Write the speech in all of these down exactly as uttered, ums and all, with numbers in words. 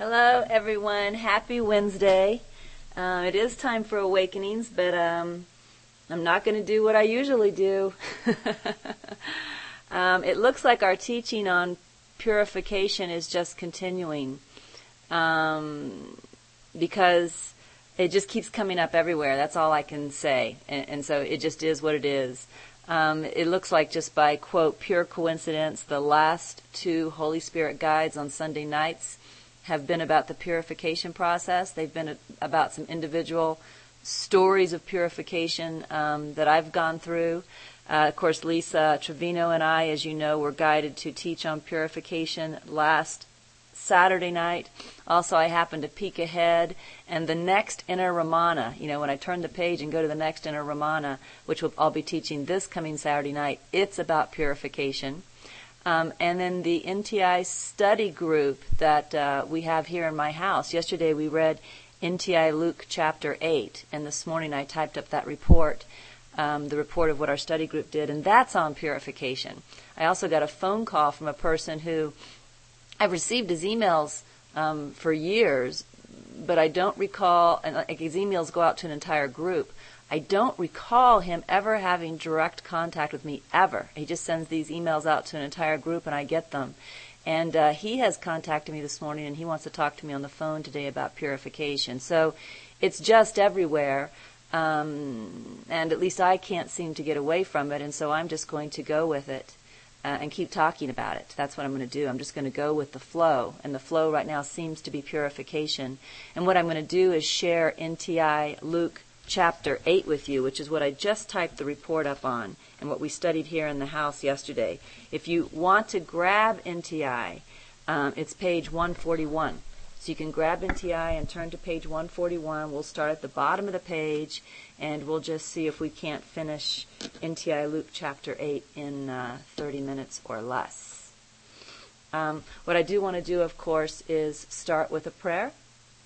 Hello, everyone. Happy Wednesday. Uh, it is time for Awakenings, but um, I'm not going to do what I usually do. um, it looks like our teaching on purification is just continuing um, because it just keeps coming up everywhere. That's all I can say. And, and so it just is what it is. Um, it looks like just by, quote, pure coincidence, the last two Holy Spirit guides on Sunday nights have been about the purification process. They've been about some individual stories of purification um, that I've gone through. Uh, of course, Lisa Trevino and I, as you know, were guided to teach on purification last Saturday night. Also, I happened to peek ahead, and the next Inner Ramana, you know, when I turn the page and go to the next Inner Ramana, which will, I'll be teaching this coming Saturday night, it's about purification. Um, and then the N T I study group that uh, we have here in my house. Yesterday we read N T I Luke chapter eight, and this morning I typed up that report, um, the report of what our study group did, and that's on purification. I also got a phone call from a person who I've received his emails um, for years, but I don't recall, and like, his emails go out to an entire group. I don't recall him ever having direct contact with me, ever. He just sends these emails out to an entire group, and I get them. And uh, he has contacted me this morning, and he wants to talk to me on the phone today about purification. So it's just everywhere, um, and at least I can't seem to get away from it, and so I'm just going to go with it uh, and keep talking about it. That's what I'm going to do. I'm just going to go with the flow, and the flow right now seems to be purification. And what I'm going to do is share N T I Luke chapter eight with you, which is what I just typed the report up on and what we studied here in the house yesterday. If you want to grab N T I, um, it's page one forty-one. So you can grab N T I and turn to page one forty-one. We'll start at the bottom of the page, and we'll just see if we can't finish N T I Luke chapter eight in uh, thirty minutes or less. Um, what I do want to do, of course, is start with a prayer.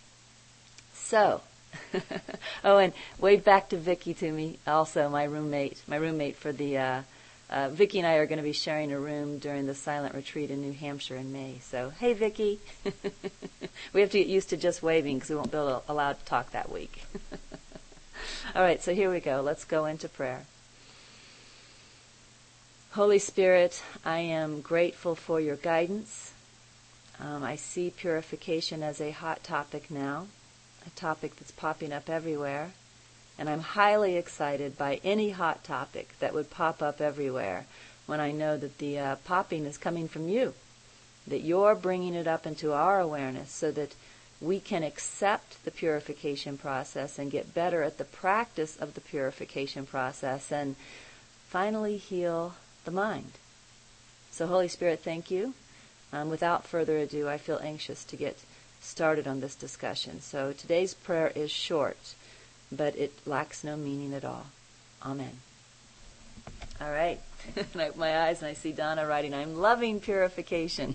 So, oh, and wave back to Vicki to me, also my roommate, my roommate for the, uh, uh, Vicki and I are going to be sharing a room during the silent retreat in New Hampshire in May. So, hey, Vicki. We have to get used to just waving because we won't be able to, allowed to talk that week. All right, so here we go. Let's go into prayer. Holy Spirit, I am grateful for your guidance. Um, I see purification as a hot topic now. A topic that's popping up everywhere, and I'm highly excited by any hot topic that would pop up everywhere when I know that the uh, popping is coming from you, that you're bringing it up into our awareness so that we can accept the purification process and get better at the practice of the purification process and finally heal the mind. So Holy Spirit, thank you. Um, without further ado, I feel anxious to get started on this discussion. So today's prayer is short, but it lacks no meaning at all. Amen. All right. And I open my eyes and I see Donna writing, I'm loving purification.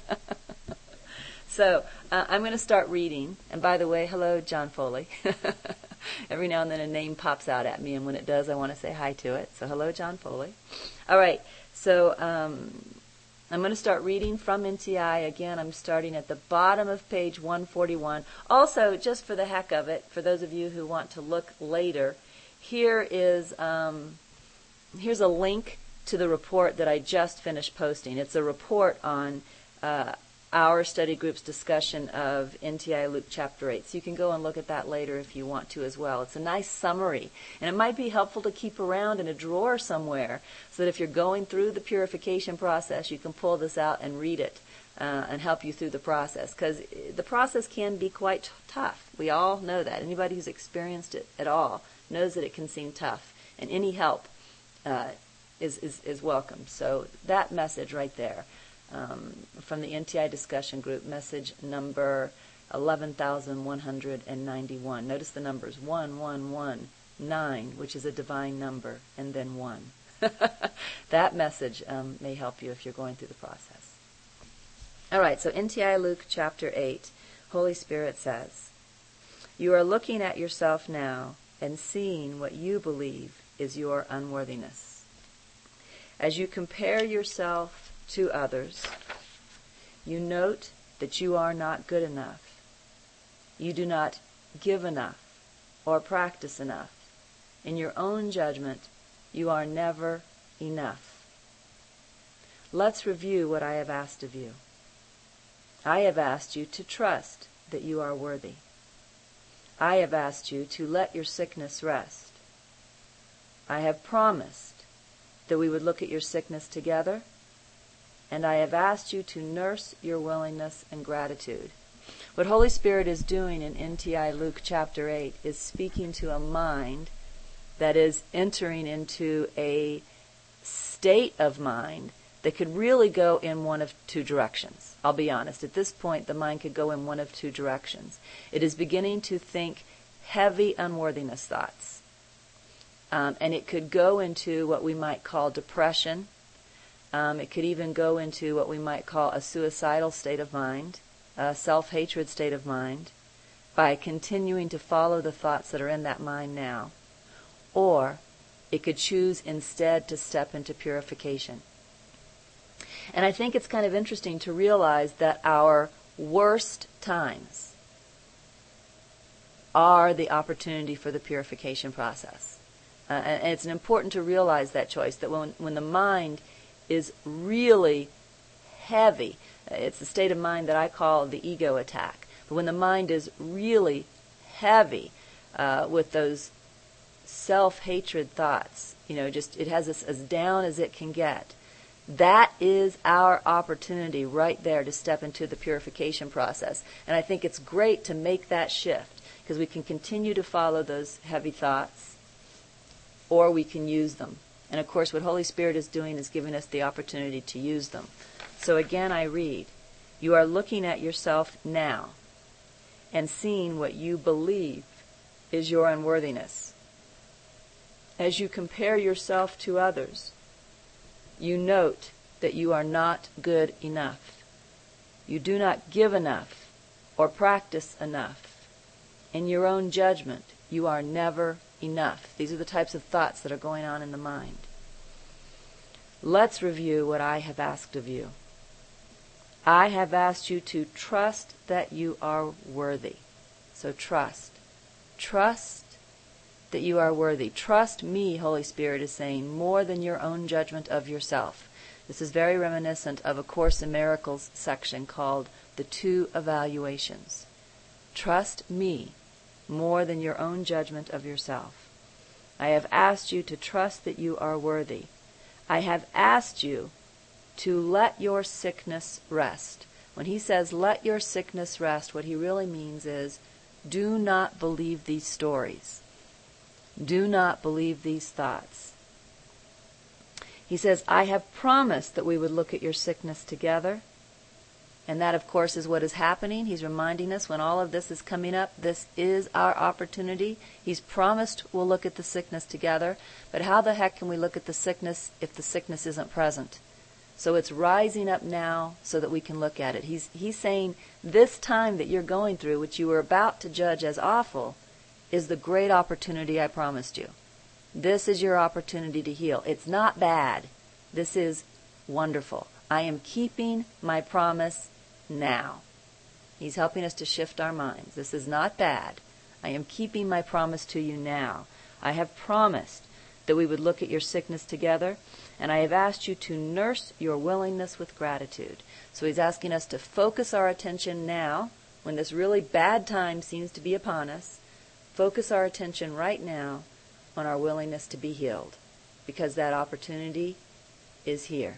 So uh, I'm going to start reading. And by the way, hello, John Foley. Every now and then a name pops out at me, and when it does, I want to say hi to it. So hello, John Foley. All right. So um, I'm going to start reading from N T I. Again, I'm starting at the bottom of page one forty-one. Also, just for the heck of it, for those of you who want to look later, here is um, here's a link to the report that I just finished posting. It's a report on uh, our study group's discussion of N T I Luke chapter eight. So you can go and look at that later if you want to as well. It's a nice summary, and it might be helpful to keep around in a drawer somewhere so that if you're going through the purification process, you can pull this out and read it uh, and help you through the process, because the process can be quite t- tough. We all know that. Anybody who's experienced it at all knows that it can seem tough, and any help uh, is, is, is welcome. So that message right there. Um, from the N T I discussion group, message number eleven thousand one hundred ninety-one. Notice the numbers, one one one nine, which is a divine number, and then one. That message um, may help you if you're going through the process. All right, so N T I Luke chapter eight, Holy Spirit says, you are looking at yourself now and seeing what you believe is your unworthiness. As you compare yourself to others, you note that you are not good enough You do not give enough or practice enough. In your own judgment, you are never enough. Let's review what I have asked of you. I have asked you to trust that you are worthy. I have asked you to let your sickness rest. I have promised that we would look at your sickness together, and I have asked you to nurse your willingness and gratitude. What Holy Spirit is doing in N T I Luke chapter eight is speaking to a mind that is entering into a state of mind that could really go in one of two directions. I'll be honest. At this point, the mind could go in one of two directions. It is beginning to think heavy unworthiness thoughts. Um, and it could go into what we might call depression. Um, it could even go into what we might call a suicidal state of mind, a self-hatred state of mind, by continuing to follow the thoughts that are in that mind now. Or it could choose instead to step into purification. And I think it's kind of interesting to realize that our worst times are the opportunity for the purification process. Uh, and it's important to realize that choice, that when, when the mind is really heavy, it's the state of mind that I call the ego attack. But when the mind is really heavy uh, with those self-hatred thoughts, you know, just it has us as down as it can get, that is our opportunity right there to step into the purification process. And I think it's great to make that shift, because we can continue to follow those heavy thoughts, or we can use them. And of course, what Holy Spirit is doing is giving us the opportunity to use them. So again, I read, you are looking at yourself now and seeing what you believe is your unworthiness. As you compare yourself to others, you note that you are not good enough. You do not give enough or practice enough. In your own judgment, you are never enough. These are the types of thoughts that are going on in the mind. Let's review what I have asked of you. I have asked you to trust that you are worthy. So trust. Trust that you are worthy. Trust me, Holy Spirit is saying, more than your own judgment of yourself. This is very reminiscent of A Course in Miracles section called The Two Evaluations. Trust me more than your own judgment of yourself. I have asked you to trust that you are worthy. I have asked you to let your sickness rest. When he says let your sickness rest, what he really means is do not believe these stories. Do not believe these thoughts. He says, I have promised that we would look at your sickness together. And that, of course, is what is happening. He's reminding us when all of this is coming up, this is our opportunity. He's promised we'll look at the sickness together. But how the heck can we look at the sickness if the sickness isn't present? So it's rising up now so that we can look at it. He's, he's saying this time that you're going through, which you were about to judge as awful, is the great opportunity I promised you. This is your opportunity to heal. It's not bad. This is wonderful. I am keeping my promise now. He's helping us to shift our minds. This is not bad. I am keeping my promise to you now. I have promised that we would look at your sickness together, and I have asked you to nurse your willingness with gratitude. So he's asking us to focus our attention now, when this really bad time seems to be upon us. Focus our attention right now on our willingness to be healed, because that opportunity is here.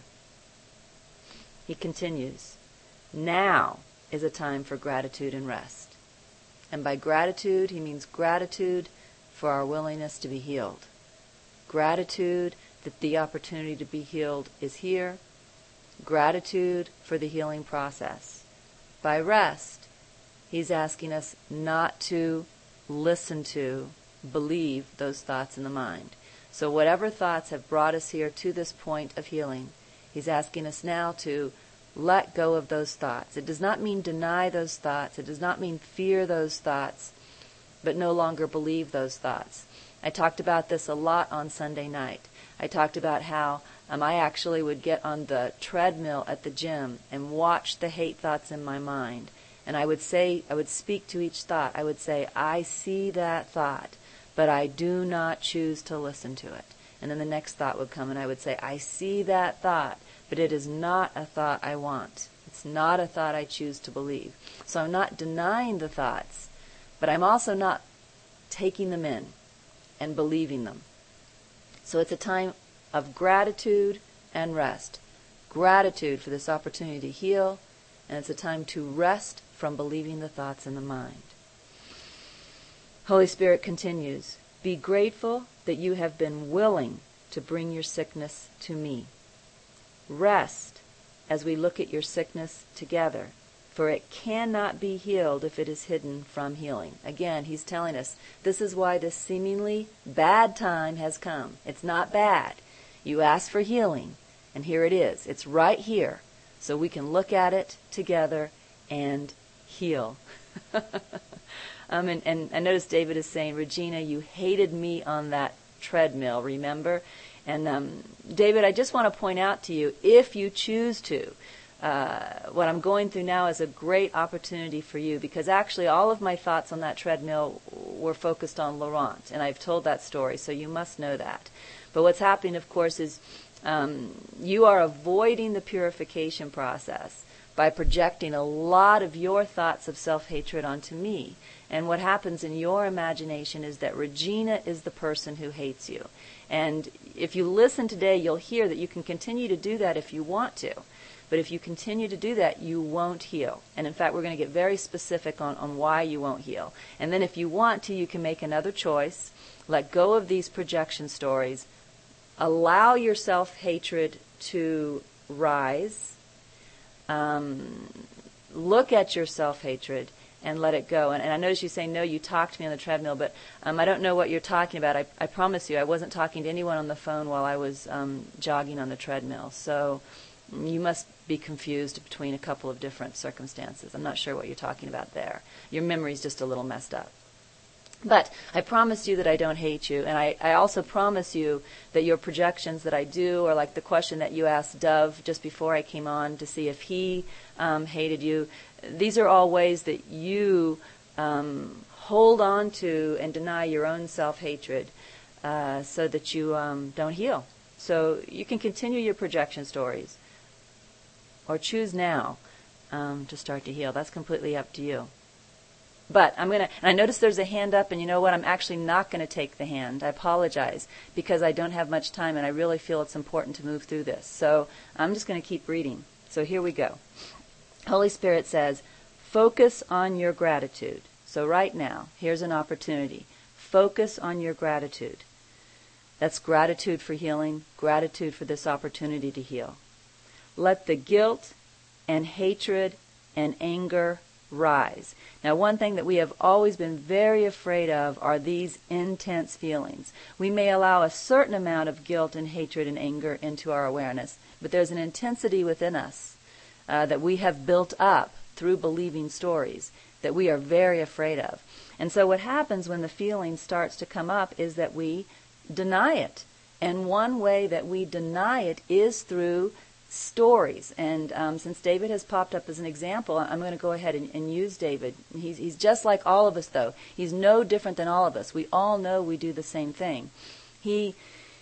He continues, now is a time for gratitude and rest. And by gratitude, he means gratitude for our willingness to be healed. Gratitude that the opportunity to be healed is here. Gratitude for the healing process. By rest, he's asking us not to listen to, believe those thoughts in the mind. So whatever thoughts have brought us here to this point of healing, he's asking us now to let go of those thoughts. It does not mean deny those thoughts. It does not mean fear those thoughts, but no longer believe those thoughts. I talked about this a lot on Sunday night. I talked about how um, I actually would get on the treadmill at the gym and watch the hate thoughts in my mind And I would say, I would speak to each thought. I would say, I see that thought, but I do not choose to listen to it. And then the next thought would come, and I would say, I see that thought, but it is not a thought I want. It's not a thought I choose to believe. So I'm not denying the thoughts, but I'm also not taking them in and believing them. So it's a time of gratitude and rest. Gratitude for this opportunity to heal, and it's a time to rest from believing the thoughts in the mind. Holy Spirit continues, be grateful that you have been willing to bring your sickness to me. Rest as we look at your sickness together, for it cannot be healed if it is hidden from healing. Again, he's telling us this is why this seemingly bad time has come. It's not bad. You asked for healing, and here it is. It's right here, so we can look at it together and heal. um, and, and I notice David is saying, Regina, you hated me on that treadmill, remember? And um, David, I just want to point out to you, if you choose to, uh, what I'm going through now is a great opportunity for you, because actually all of my thoughts on that treadmill were focused on Laurent, and I've told that story, so you must know that. But what's happening, of course, is um, you are avoiding the purification process by projecting a lot of your thoughts of self-hatred onto me. And what happens in your imagination is that Regina is the person who hates you. And if you listen today, you'll hear that you can continue to do that if you want to. But if you continue to do that, you won't heal. And in fact, we're going to get very specific on, on why you won't heal. And then if you want to, you can make another choice. Let go of these projection stories. Allow your self-hatred to rise. Um, look at your self-hatred and let it go. And, and I notice you say, no, you talked to me on the treadmill, but um, I don't know what you're talking about. I, I promise you, I wasn't talking to anyone on the phone while I was um, jogging on the treadmill. So you must be confused between a couple of different circumstances. I'm not sure what you're talking about there. Your memory's just a little messed up. But I promise you that I don't hate you, and I, I also promise you that your projections that I do, or like the question that you asked Dove just before I came on to see if he um, hated you, these are all ways that you um, hold on to and deny your own self-hatred uh, so that you um, don't heal. So you can continue your projection stories, or choose now um, to start to heal. That's completely up to you. But I'm going to, and I notice there's a hand up, and you know what? I'm actually not going to take the hand. I apologize, because I don't have much time, and I really feel it's important to move through this. So I'm just going to keep reading. So here we go. Holy Spirit says, focus on your gratitude. So right now, here's an opportunity. Focus on your gratitude. That's gratitude for healing, gratitude for this opportunity to heal. Let the guilt and hatred and anger rise. Now, one thing that we have always been very afraid of are these intense feelings. We may allow a certain amount of guilt and hatred and anger into our awareness, but there's an intensity within us uh, that we have built up through believing stories that we are very afraid of. And so what happens when the feeling starts to come up is that we deny it. And one way that we deny it is through stories. And um, since David has popped up as an example, I'm going to go ahead and, and use David. He's, he's just like all of us, though. He's no different than all of us. We all know we do the same thing. He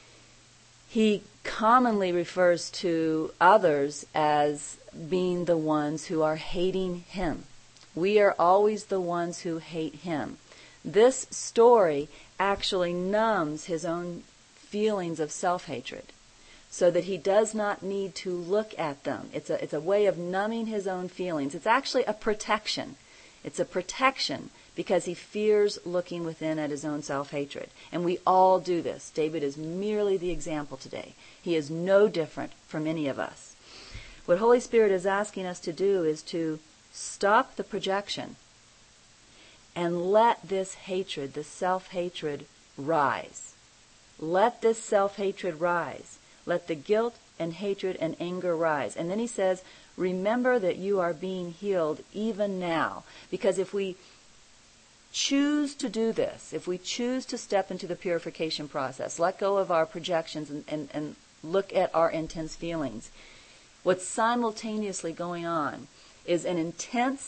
he commonly refers to others as being the ones who are hating him. We are always the ones who hate him. This story actually numbs his own feelings of self-hatred, so that he does not need to look at them. It's a, it's a way of numbing his own feelings. It's actually a protection. It's a protection because he fears looking within at his own self-hatred. And we all do this. David is merely the example today. He is no different from any of us. What Holy Spirit is asking us to do is to stop the projection and let this hatred, this self-hatred, rise. Let this self-hatred rise. Let the guilt and hatred and anger rise. And then he says, remember that you are being healed even now. Because if we choose to do this, if we choose to step into the purification process, let go of our projections and, and, and look at our intense feelings, what's simultaneously going on is an intense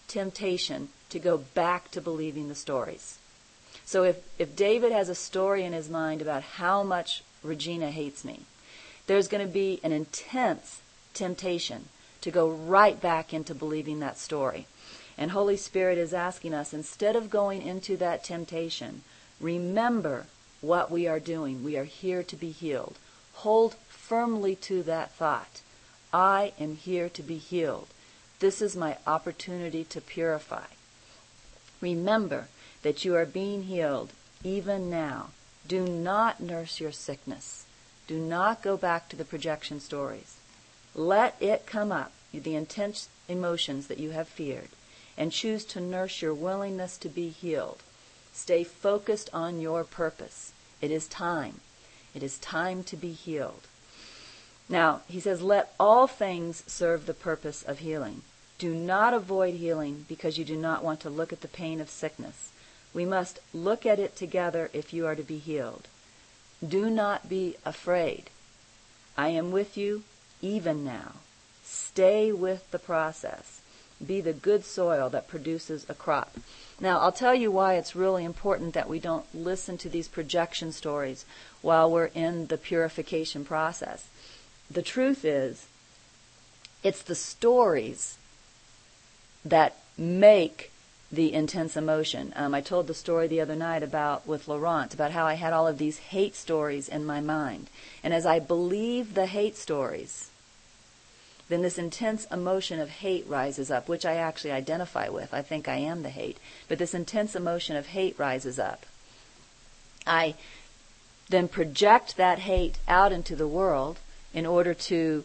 temptation to go back to believing the stories. So if, if David has a story in his mind about how much Regina hates me, there's going to be an intense temptation to go right back into believing that story. And Holy Spirit is asking us, instead of going into that temptation, remember what we are doing. We are here to be healed. Hold firmly to that thought. I am here to be healed. This is my opportunity to purify. Remember that you are being healed even now. Do not nurse your sickness. Do not go back to the projection stories. Let it come up, the intense emotions that you have feared, and choose to nurse your willingness to be healed. Stay focused on your purpose. It is time. It is time to be healed. Now, he says, let all things serve the purpose of healing. Do not avoid healing because you do not want to look at the pain of sickness. We must look at it together if you are to be healed. Do not be afraid. I am with you even now. Stay with the process. Be the good soil that produces a crop. Now, I'll tell you why it's really important that we don't listen to these projection stories while we're in the purification process. The truth is, it's the stories that make the intense emotion. Um, I told the story the other night about with Laurent, about how I had all of these hate stories in my mind. And as I believe the hate stories, then this intense emotion of hate rises up, which I actually identify with. I think I am the hate. But this intense emotion of hate rises up. I then project that hate out into the world in order to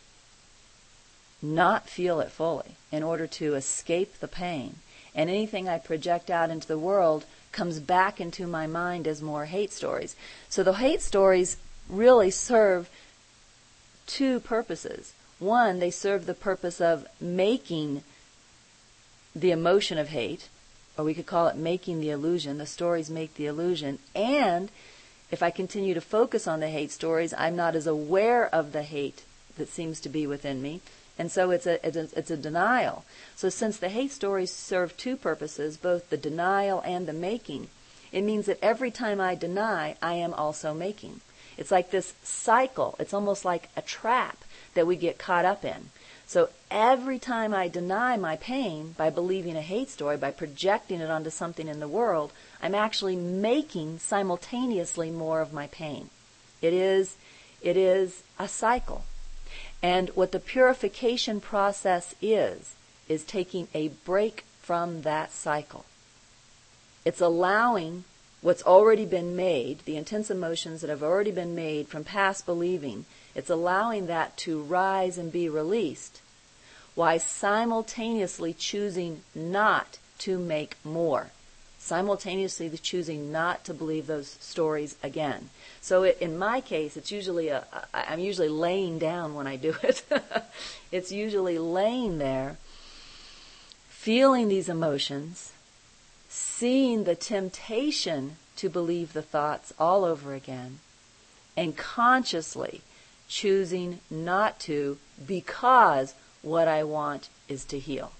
not feel it fully, in order to escape the pain. And anything I project out into the world comes back into my mind as more hate stories. So the hate stories really serve two purposes. One, they serve the purpose of making the emotion of hate, or we could call it making the illusion. The stories make the illusion. And if I continue to focus on the hate stories, I'm not as aware of the hate that seems to be within me. And so it's a, it's a, it's a denial. So since the hate stories serve two purposes, both the denial and the making, it means that every time I deny, I am also making. It's like this cycle. It's almost like a trap that we get caught up in. So every time I deny my pain by believing a hate story, by projecting it onto something in the world, I'm actually making simultaneously more of my pain. It is, it is a cycle. And what the purification process is, is taking a break from that cycle. It's allowing what's already been made, the intense emotions that have already been made from past believing, it's allowing that to rise and be released, while simultaneously choosing not to make more. Simultaneously choosing not to believe those stories again. So it, in my case, it's usually a, I'm usually laying down when I do it. It's usually laying there, feeling these emotions, seeing the temptation to believe the thoughts all over again, and consciously choosing not to, because what I want is to heal.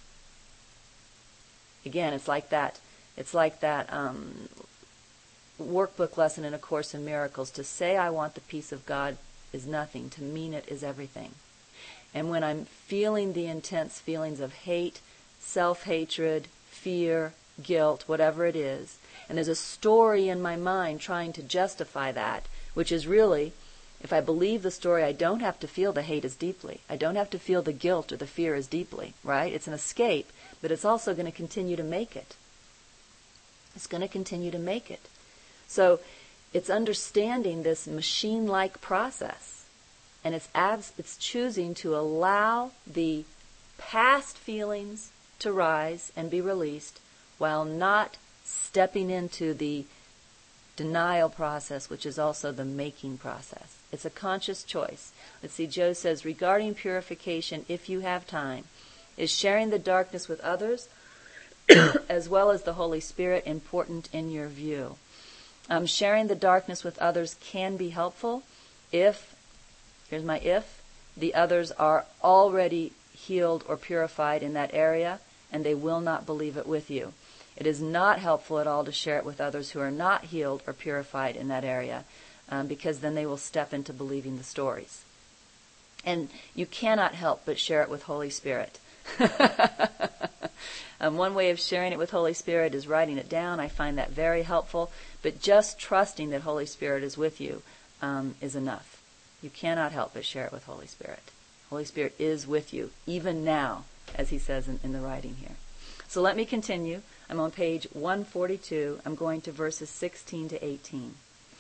Again, it's like that. It's like that um, workbook lesson in A Course in Miracles. To say I want the peace of God is nothing. To mean it is everything. And when I'm feeling the intense feelings of hate, self-hatred, fear, guilt, whatever it is, and there's a story in my mind trying to justify that, which is really, if I believe the story, I don't have to feel the hate as deeply. I don't have to feel the guilt or the fear as deeply, right? It's an escape, but it's also going to continue to make it. It's going to continue to make it. So it's understanding this machine-like process, and it's abs- it's choosing to allow the past feelings to rise and be released while not stepping into the denial process, which is also the making process. It's a conscious choice. Let's see, Joe says, regarding purification, if you have time, is sharing the darkness with others as well as the Holy Spirit important in your view? Um, sharing the darkness with others can be helpful if, here's my if, the others are already healed or purified in that area and they will not believe it with you. It is not helpful at all to share it with others who are not healed or purified in that area, um, because then they will step into believing the stories. And you cannot help but share it with Holy Spirit. um, one way of sharing it with Holy Spirit is writing it down. I find that very helpful. But just trusting that Holy Spirit is with you um, is enough. You cannot help but share it with Holy Spirit. Holy Spirit is with you, even now, as he says in, in the writing here. So let me continue. I'm on page one forty-two. I'm going to verses sixteen to eighteen.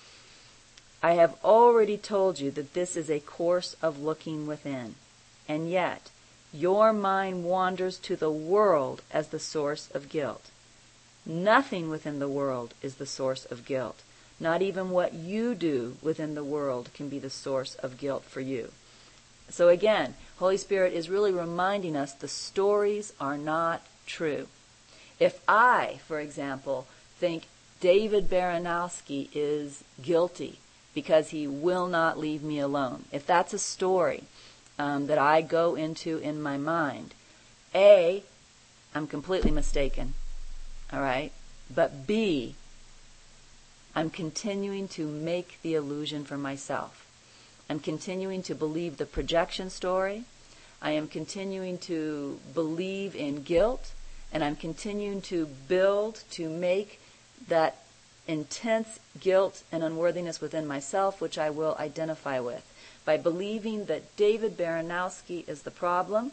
I have already told you that this is a course of looking within, and yet your mind wanders to the world as the source of guilt. Nothing within the world is the source of guilt. Not even what you do within the world can be the source of guilt for you. So again, Holy Spirit is really reminding us the stories are not true. If I, for example, think David Baranowski is guilty because he will not leave me alone, if that's a story um, that I go into in my mind, A, I'm completely mistaken, all right? But B, I'm continuing to make the illusion for myself. I'm continuing to believe the projection story. I am continuing to believe in guilt, and I'm continuing to build to make that intense guilt and unworthiness within myself, which I will identify with. By believing that David Baranowski is the problem,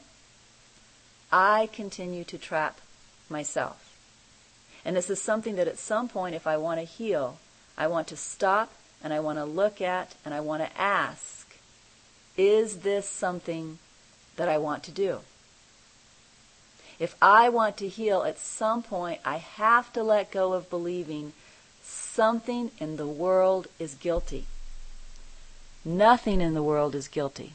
I continue to trap myself. And this is something that at some point, if I want to heal, I want to stop and I want to look at and I want to ask, is this something that I want to do? If I want to heal, at some point, I have to let go of believing something in the world is guilty. Nothing in the world is guilty.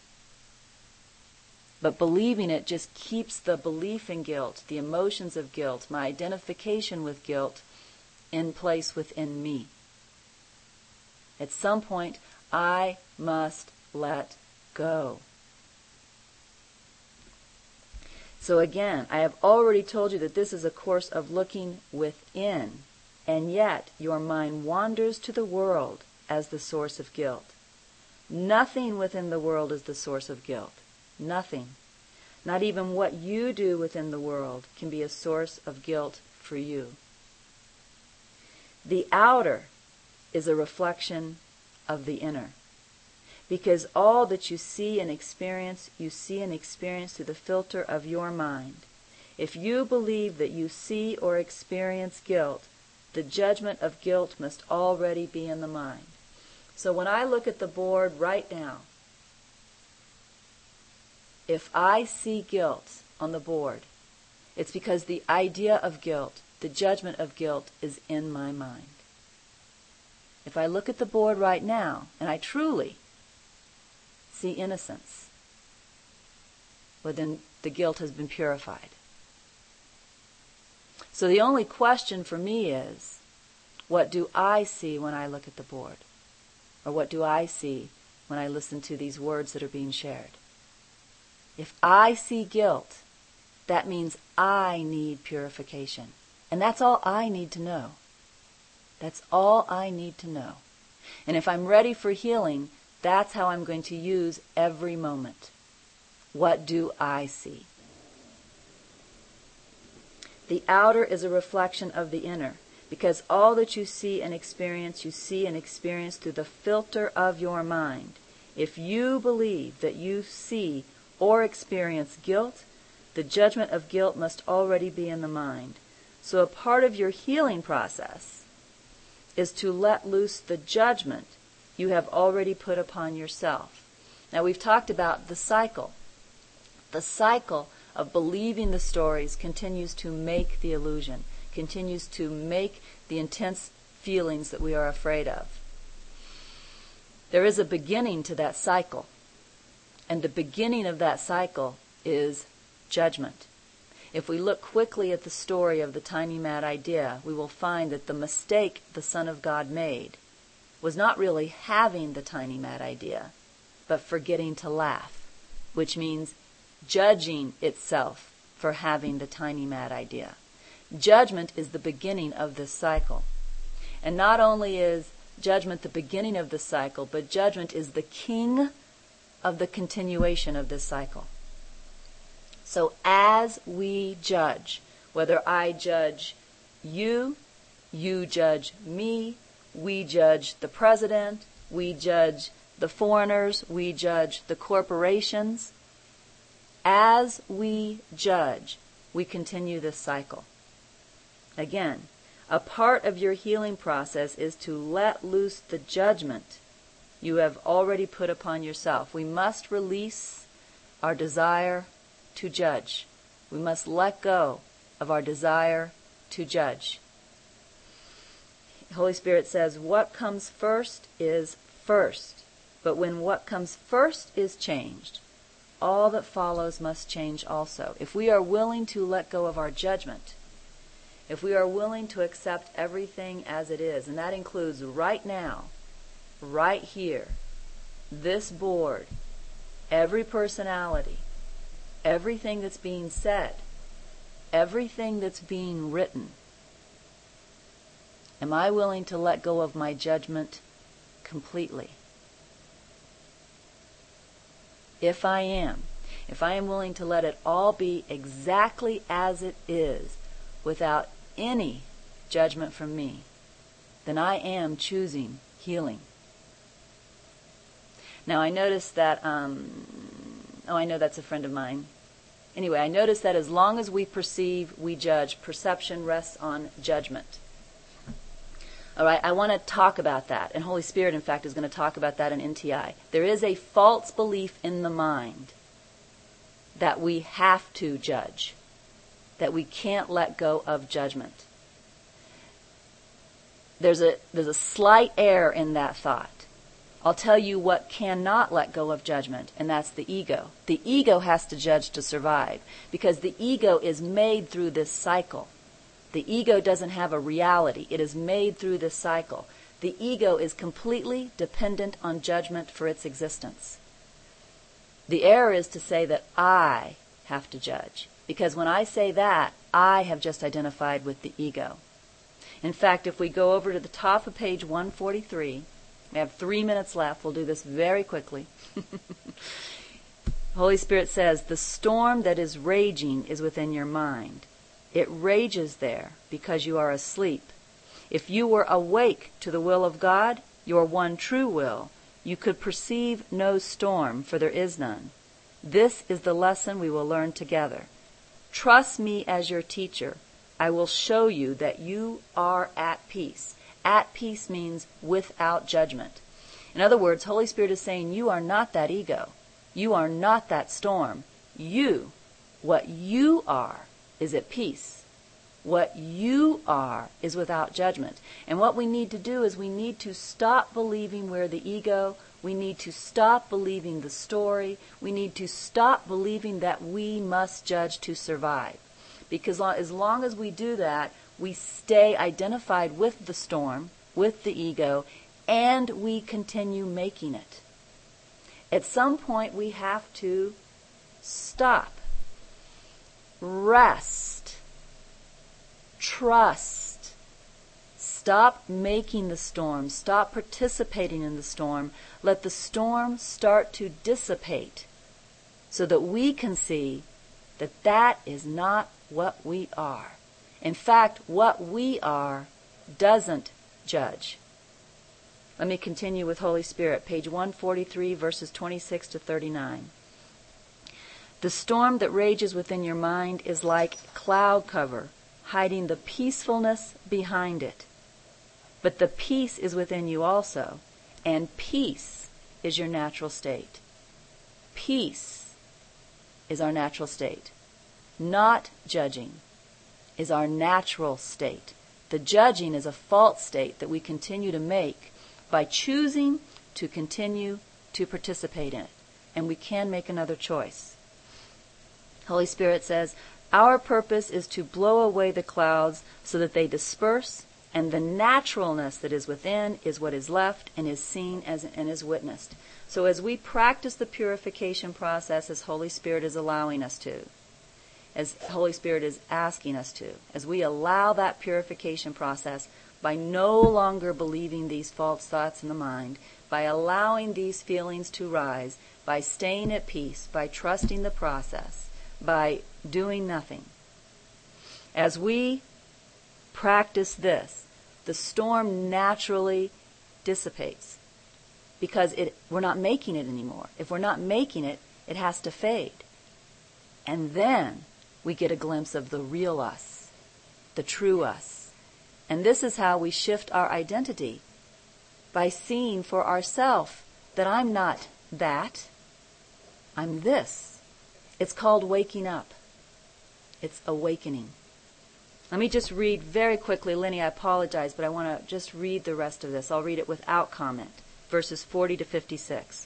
But believing it just keeps the belief in guilt, the emotions of guilt, my identification with guilt in place within me. At some point, I must let go. So again, I have already told you that this is a course of looking within, and yet your mind wanders to the world as the source of guilt. Nothing within the world is the source of guilt. Nothing. Not even what you do within the world can be a source of guilt for you. The outer is a reflection of the inner. Because all that you see and experience, you see and experience through the filter of your mind. If you believe that you see or experience guilt, the judgment of guilt must already be in the mind. So when I look at the board right now, if I see guilt on the board, it's because the idea of guilt, the judgment of guilt, is in my mind. If I look at the board right now, and I truly see innocence, well then the guilt has been purified. So the only question for me is, what do I see when I look at the board? Or what do I see when I listen to these words that are being shared? If I see guilt, that means I need purification. And that's all I need to know. That's all I need to know. And if I'm ready for healing, that's how I'm going to use every moment. What do I see? The outer is a reflection of the inner, because all that you see and experience, you see and experience through the filter of your mind. If you believe that you see or experience guilt, the judgment of guilt must already be in the mind. So a part of your healing process is to let loose the judgment you have already put upon yourself. Now we've talked about the cycle. The cycle of believing the stories continues to make the illusion, continues to make the intense feelings that we are afraid of. There is a beginning to that cycle, and the beginning of that cycle is judgment. If we look quickly at the story of the tiny mad idea, we will find that the mistake the Son of God made was not really having the tiny mad idea, but forgetting to laugh, which means judging itself for having the tiny mad idea. Judgment is the beginning of this cycle. And not only is judgment the beginning of the cycle, but judgment is the king of the continuation of this cycle. So as we judge, whether I judge you, you judge me, we judge the president, we judge the foreigners, we judge the corporations, as we judge, we continue this cycle. Again, a part of your healing process is to let loose the judgment you have already put upon yourself. We must release our desire to judge. We must let go of our desire to judge. Holy Spirit says, what comes first is first. But when what comes first is changed, all that follows must change also. If we are willing to let go of our judgment, if we are willing to accept everything as it is, and that includes right now, right here, this board, every personality, everything that's being said, everything that's being written, am I willing to let go of my judgment completely? If I am, if I am willing to let it all be exactly as it is, without any judgment from me, then I am choosing healing. Now I noticed that, um, oh, I know that's a friend of mine. Anyway, I noticed that as long as we perceive, we judge. Perception rests on judgment. All right, I want to talk about that. And Holy Spirit, in fact, is going to talk about that in N T I. There is a false belief in the mind that we have to judge, that we can't let go of judgment. There's a, there's a slight error in that thought. I'll tell you what cannot let go of judgment, and that's the ego. The ego has to judge to survive, because the ego is made through this cycle. The ego doesn't have a reality. It is made through this cycle. The ego is completely dependent on judgment for its existence. The error is to say that I have to judge, because when I say that, I have just identified with the ego. In fact, if we go over to the top of page one forty-three, we have three minutes left. We'll do this very quickly. Holy Spirit says, the storm that is raging is within your mind. It rages there because you are asleep. If you were awake to the will of God, your one true will, you could perceive no storm, for there is none. This is the lesson we will learn together. Trust me as your teacher. I will show you that you are at peace. At peace means without judgment. In other words, Holy Spirit is saying you are not that ego. You are not that storm. You, what you are, is at peace. What you are is without judgment. And what we need to do is we need to stop believing we're the ego. We need to stop believing the story. We need to stop believing that we must judge to survive. Because as long as we do that, we stay identified with the storm, with the ego, and we continue making it. At some point, we have to stop, rest, trust, stop making the storm, stop participating in the storm, let the storm start to dissipate so that we can see that that is not what we are. In fact, what we are doesn't judge. Let me continue with Holy Spirit, page one forty-three, verses twenty-six to thirty-nine. The storm that rages within your mind is like cloud cover, hiding the peacefulness behind it. But the peace is within you also, and peace is your natural state. Peace is our natural state. Not judging is our natural state. The judging is a false state that we continue to make by choosing to continue to participate in it. And we can make another choice. Holy Spirit says, our purpose is to blow away the clouds so that they disperse, and the naturalness that is within is what is left and is seen as and is witnessed. So as we practice the purification process as Holy Spirit is allowing us to, as Holy Spirit is asking us to, as we allow that purification process by no longer believing these false thoughts in the mind, by allowing these feelings to rise, by staying at peace, by trusting the process, by doing nothing. As we practice this, the storm naturally dissipates because it, we're not making it anymore. If we're not making it, it has to fade. And then we get a glimpse of the real us, the true us. And this is how we shift our identity, by seeing for ourselves that I'm not that, I'm this. It's called waking up. It's awakening. Let me just read very quickly, Lenny, I apologize, but I want to just read the rest of this. I'll read it without comment, verses forty to fifty-six.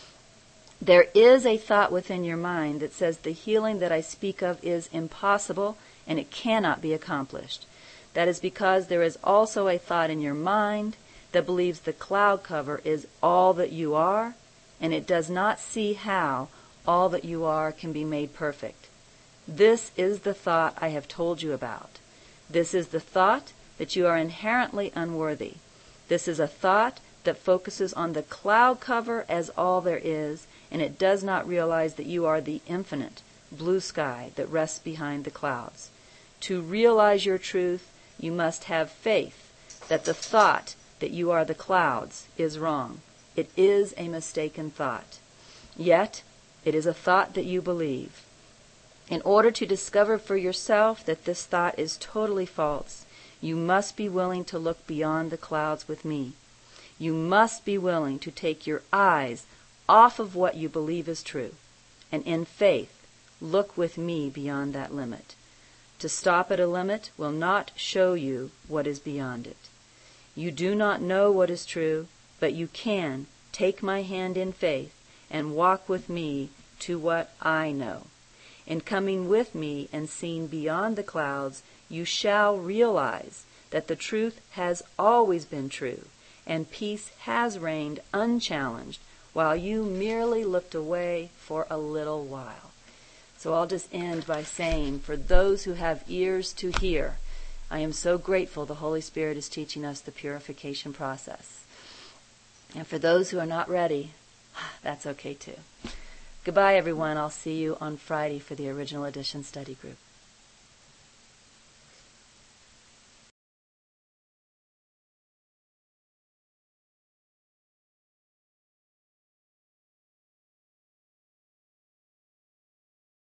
There is a thought within your mind that says the healing that I speak of is impossible and it cannot be accomplished. That is because there is also a thought in your mind that believes the cloud cover is all that you are, and it does not see how all that you are can be made perfect. This is the thought I have told you about. This is the thought that you are inherently unworthy. This is a thought that focuses on the cloud cover as all there is, and it does not realize that you are the infinite blue sky that rests behind the clouds. To realize your truth, you must have faith that the thought that you are the clouds is wrong. It is a mistaken thought. Yet, it is a thought that you believe. In order to discover for yourself that this thought is totally false, you must be willing to look beyond the clouds with me. You must be willing to take your eyes off of what you believe is true, and in faith, look with me beyond that limit. To stop at a limit will not show you what is beyond it. You do not know what is true, but you can take my hand in faith and walk with me to what I know. In coming with me and seeing beyond the clouds, you shall realize that the truth has always been true, and peace has reigned unchallenged, while you merely looked away for a little while. So I'll just end by saying, for those who have ears to hear, I am so grateful the Holy Spirit is teaching us the purification process. And for those who are not ready, that's okay too. Goodbye, everyone. I'll see you on Friday for the Original Edition study group.